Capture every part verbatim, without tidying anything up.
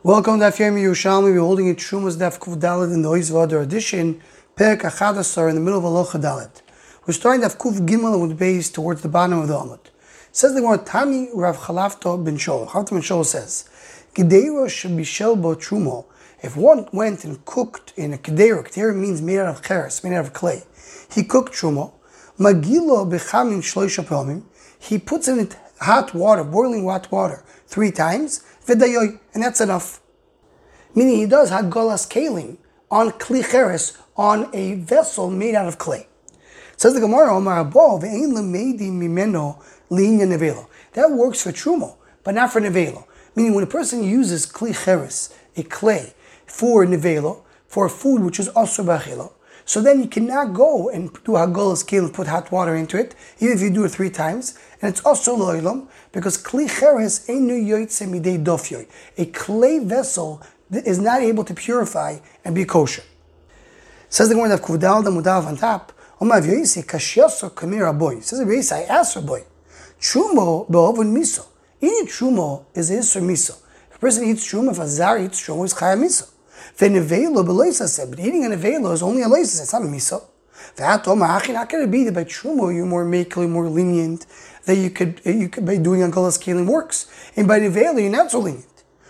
Welcome to Daf Yomi Yerushalmi. We're holding a Trumas Daf Kuf Dalet in the Ois V'Adar edition, Perek Achadasar in the middle of Alocha Dalet. We're starting Daf Kuf Gimel with the base towards the bottom of the Amud. Says the word Tani Rav Chalafto ben Shol. Chalafto ben Shol says, Kedeiro shebishel bo trumo. If one went and cooked in a kedeiro, kedeiro means made out of cheres, made out of clay. He cooked trumo. Magilo bechamin shloisha pamim. He puts it in hot water, boiling hot water, three times. V'dayoy, and that's enough. Meaning he does hagalas kalim on kli cheres, on a vessel made out of clay. Says the Gemara, Omar Abo, ve'ein lemeidi mimeno linya nevelo. That works for trumo, but not for nevelo. Meaning when a person uses kli cheres, a clay, for nevelo, for food which is also bachilo, so then you cannot go and do hagalas kalim, put hot water into it, even if you do it three times. And it's also lo'ilam, because kli cheres einu yoytze midei dofyoy. A clay vessel is not able to purify and be kosher. Says the Gemara of Kuvdal the Mudav on top. Omav yoyse kashyaso kamir aboy. Says the Gemara, I asked for boy. Trumo be'ovun miso. Eating trumo is isur miso. If a person eats trumo, if a zar eats trumo, it's chaya miso. Ve'nevelo beloisase. But eating a nevelo is only a loisase. It's not a miso. That Omar Achin, how can it be that by trumo you're more makel, more lenient, that you could you could by doing Angolas Kalim works, and by nevelo you're not so lenient.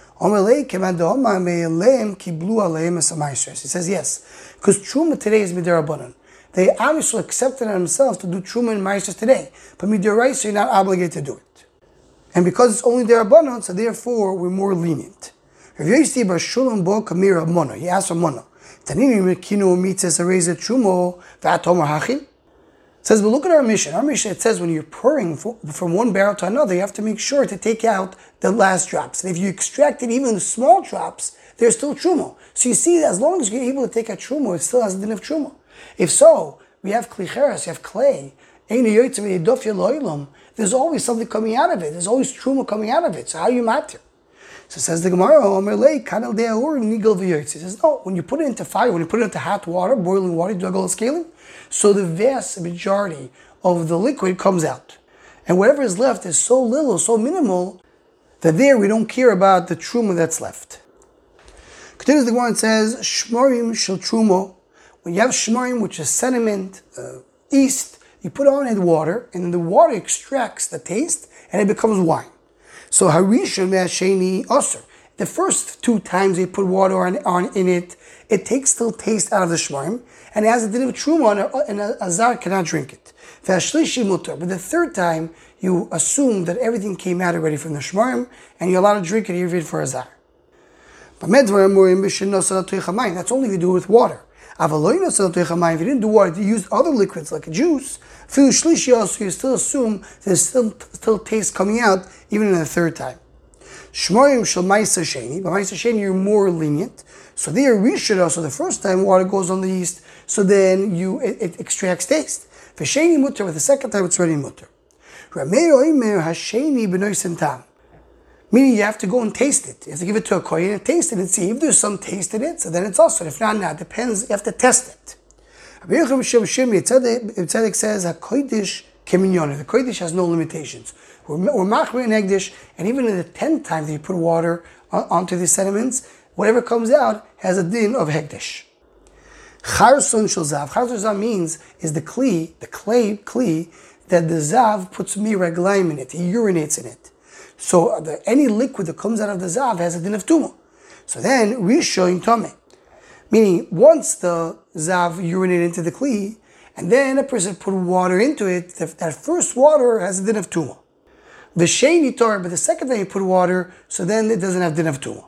He says yes, because truma today is midirabanan. They obviously accepted on themselves to do truma and ma'aser today, but midiraisa you're not obligated to do it. And because it's only derabanan, so therefore we're more lenient. He asked for mono. Says, but look at our mission. Our mission, it says when you're pouring from one barrel to another, you have to make sure to take out the last drops. And if you extracted even the small drops, there's still trumo. So you see, as long as you're able to take out trumo, it still has a din of trumo. If so, we have kli cheres, you have clay. There's always something coming out of it. There's always trumo coming out of it. So how you matter? So says the Gemara, he says, no, when you put it into fire, when you put it into hot water, boiling water, you do a golas kalim, so the vast majority of the liquid comes out. And whatever is left is so little, so minimal, that there we don't care about the truma that's left. Continues the Gemara and says, shmorim shel trumo. When you have shmorim, which is sediment, uh, yeast, you put on it water, and then the water extracts the taste, and it becomes wine. So harishon me'asheni osir. The first two times they put water on, on in it, it takes the taste out of the shmarim, and it has a din of truma, and a azar cannot drink it. V'ashlishi mutar. But the third time, you assume that everything came out already from the shmarim, and you're allowed to drink it even for azar. That's only if you do it with water. If you didn't do water, you used other liquids like a juice, so you still assume there's still, still taste coming out even in the third time. Shmorim shel ma'aser sheni, but ma'aser sheni you're more lenient. So there, rishon, so the first time water goes on the yeast, so then you it, it extracts taste. V'sheni mutter, with the second time it's already mutter. Rameir oimer hasheni b'noisen tam. Meaning you have to go and taste it. You have to give it to a kohen and taste it and see if there's some taste in it, so then it's also. If not, not, it depends, you have to test it. Rabbi Tzedek says, HaKodesh keminyon. The Kodesh has no limitations. We're machmir in Hegdish, and even in the tenth time that you put water onto these sediments, whatever comes out has a din of Hegdish. Charson shel zav. Charson shel zav means is the kli, the clay kli, that the zav puts miraglaim in it, he urinates in it. So the, any liquid that comes out of the zav has a din of tumah. So then, rishon tomeh. Meaning, once the zav urinated into the kli, and then a person put water into it, that, that first water has a din of tumah. V'sheni tor, but the second time you put water, so then it doesn't have din of tumah.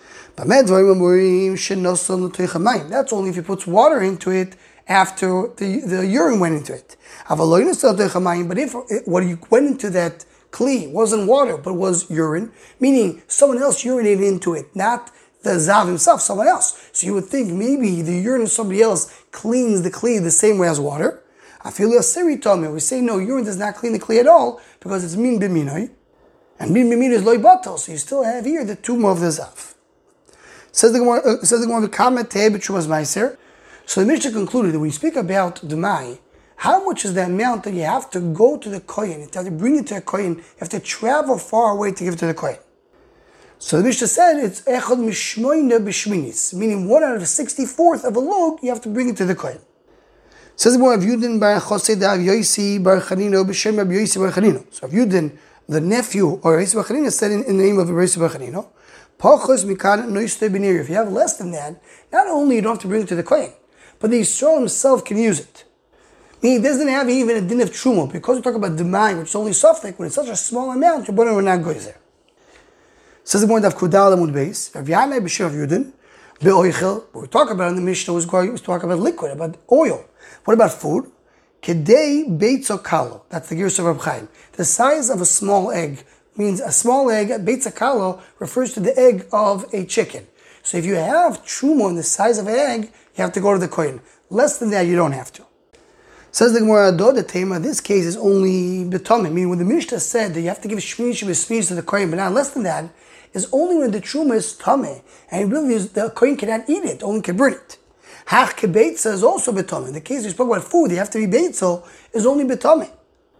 That's only if he puts water into it after the, the urine went into it. But if what you went into that kli wasn't water, but was urine, meaning someone else urinated into it, not the zav himself, someone else. So you would think maybe the urine of somebody else cleans the kli the same way as water. I feel a siri told me. We say no, urine does not clean the kli at all because it's min b'minoi, and min b'minoi is loy batal. So you still have here the tumah of the zav. Says the Gemara, uh, says the Gemara, comment b'trumas ma'aser. So the Mishnah concluded that when you speak about Dumai, how much is the amount that you have to go to the kohen? You have to bring it to a kohen. You have to travel far away to give it to the kohen. So the Mishnah said it's echad mishmoina b'shminis, meaning one out of a sixty-fourth of a log, you have to bring it to the kohen. Says the boy of Yudin bar Chosed Av Yosi bar Chanino b'shem Rabbi Yosi bar Chanino. So if Yudin, the nephew or Yosi bar Chanino, said in, in the name of Rabbi Yosi bar Chanino, Pachos mikan noiste b'nir. If you have less than that, not only you don't have to bring it to the kohen, but the Yisrael himself can use it. Meaning it doesn't have even a din of truma, because we talk about demai, which is only softek. When it's such a small amount, your brother will not go there. Says the point of Kudal Amud Beis, Rav Yanai b'Shir of Yudin, be'oichel. What we talk about in the Mishnah was going was talk about liquid, about oil. What about food? Kedei beitzo kalo. That's the Gerus of Reb Chaim. The size of a small egg means a small egg. Beitzo kalo refers to the egg of a chicken. So if you have truma in the size of an egg, you have to go to the kohen. Less than that, you don't have to. Says the Gemara, the Tema, this case is only betomim. Meaning when the Mishnah said that you have to give shmish shmish to the kohen, but not less than that, is only when the truma is tameh, and really the kohen cannot eat it, only can burn it. Hach kebeitza is also betomim. In the case we spoke about food, you have to be beitzo, is only betomim.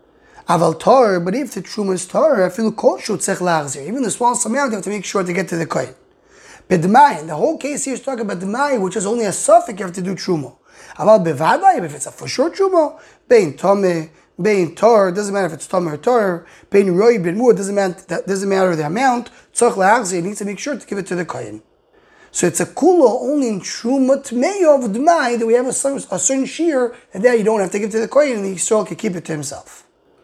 Aval tar, but if the truma is tar, I feel koshu tzech lachzir. Even the smallest amount, you have to make sure to get to the kohen. But demai, the whole case here is talking about demai, which is only a suffix, you have to do truma. Aval bevadai, if it's a for sure truma, bein tameh, bein tar, doesn't matter if it's tameh or tar, bein roi, bein mu, doesn't matter, that doesn't matter the amount, tzech lachzir, you need to make sure to give it to the kohen. So it's a kula only in truma tmei of demai that we have a, a certain shear, and there you don't have to give to the kohen, and the Yisrael can keep it to himself.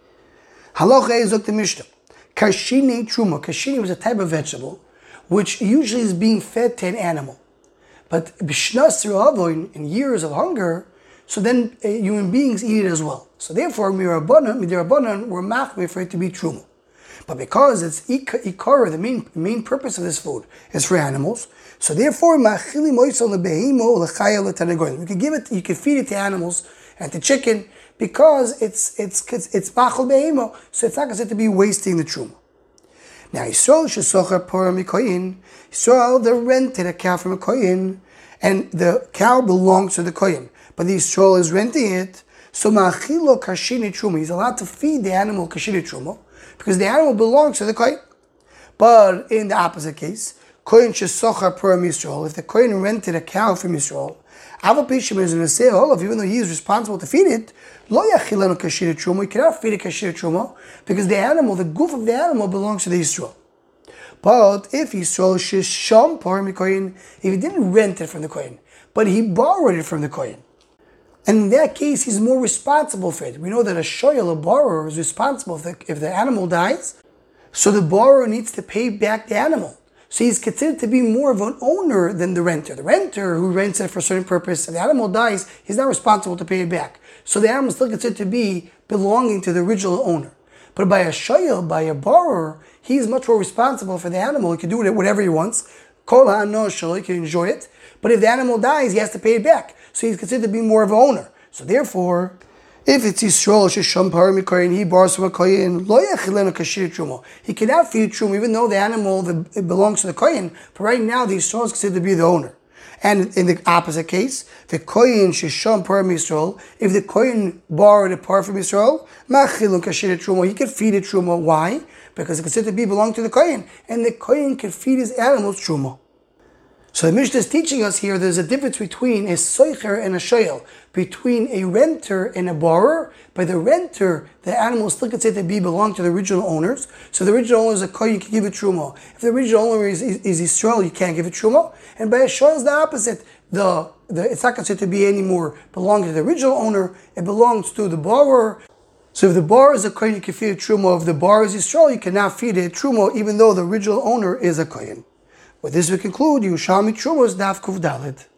Halacha is the Mishnah. Kashini truma. Kashini was a type of vegetable which usually is being fed to an animal. But b'shnas avoin, in years of hunger, so then uh, human beings eat it as well. So therefore, mirabanan, midirabanan, we're machmir for it to be truma. But because it's ikara, the main main purpose of this food is for animals, so therefore, machili moisol lebehimo lechaya letanagoyim. You can give it, you can feed it to animals and to chicken because it's it's it's it's machal behemo, so it's not considered to be wasting the truma. Now, Yisrael shesocher pora mikoyin. Yisrael they rented a cow from a koyin, and the cow belongs to the koyin, but the Yisrael is renting it. So machilo kashini truma. He's allowed to feed the animal kashini truma because the animal belongs to the koyin. But in the opposite case, koyin shesocher pora Yisrael. If the koyin rented a cow from Yisrael, Aval Pishim is in a say Olav, even though he is responsible to feed it, lo yachilenu kashir truma. He cannot feed a kashir truma because the animal, the goof of the animal, belongs to the Yisrael. But if Yisrael shisham par mikoyin, if he didn't rent it from the kohen, but he borrowed it from the kohen, and in that case he's more responsible for it. We know that a shoyel, a borrower, is responsible if the, if the animal dies, so the borrower needs to pay back the animal. So he's considered to be more of an owner than the renter. The renter who rents it for a certain purpose, if the animal dies, he's not responsible to pay it back. So the animal is still considered to be belonging to the original owner. But by a shayel, by a borrower, he's much more responsible for the animal. He can do it whatever he wants. Kol ha'ano shelo, he can enjoy it. But if the animal dies, he has to pay it back. So he's considered to be more of an owner. So therefore, if it's Yisrael shesham par mikoyin, he borrows from a koyin, lo yachilenu kashir truma. He cannot feed truma, even though the animal the, it belongs to the koyin. But right now, the Yisrael is considered to be the owner. And in the opposite case, the koyin shesham par Yisrael, if the koyin borrowed a par from Yisrael, machilenu kashir truma, he can feed it truma. Why? Because it's considered to be belong to the koyin, and the koyin can feed his animals truma. So the Mishnah is teaching us here there's a difference between a soicher and a shoyel, between a renter and a borrower. By the renter, the animal is still considered to be belong to the original owners. So the original owner is a kohen, you can give it truma. If the original owner is, is, is Yisrael, you can't give it truma. And by a shoyel is the opposite. The, the it's not considered to be anymore belonging to the original owner. It belongs to the borrower. So if the borrower is a kohen, you can feed it truma. If the borrower is Yisrael, you cannot feed it truma, even though the original owner is a kohen. With this we conclude Yerushalmi Trumas Daf Kuf Daled.